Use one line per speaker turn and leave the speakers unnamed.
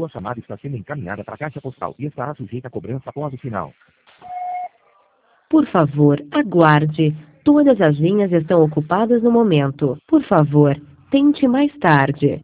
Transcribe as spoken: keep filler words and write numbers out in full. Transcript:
Sua chamada está sendo encaminhada para a caixa postal e estará sujeita a cobrança após o sinal.
Por favor, aguarde. Todas as linhas estão ocupadas no momento. Por favor, tente mais tarde.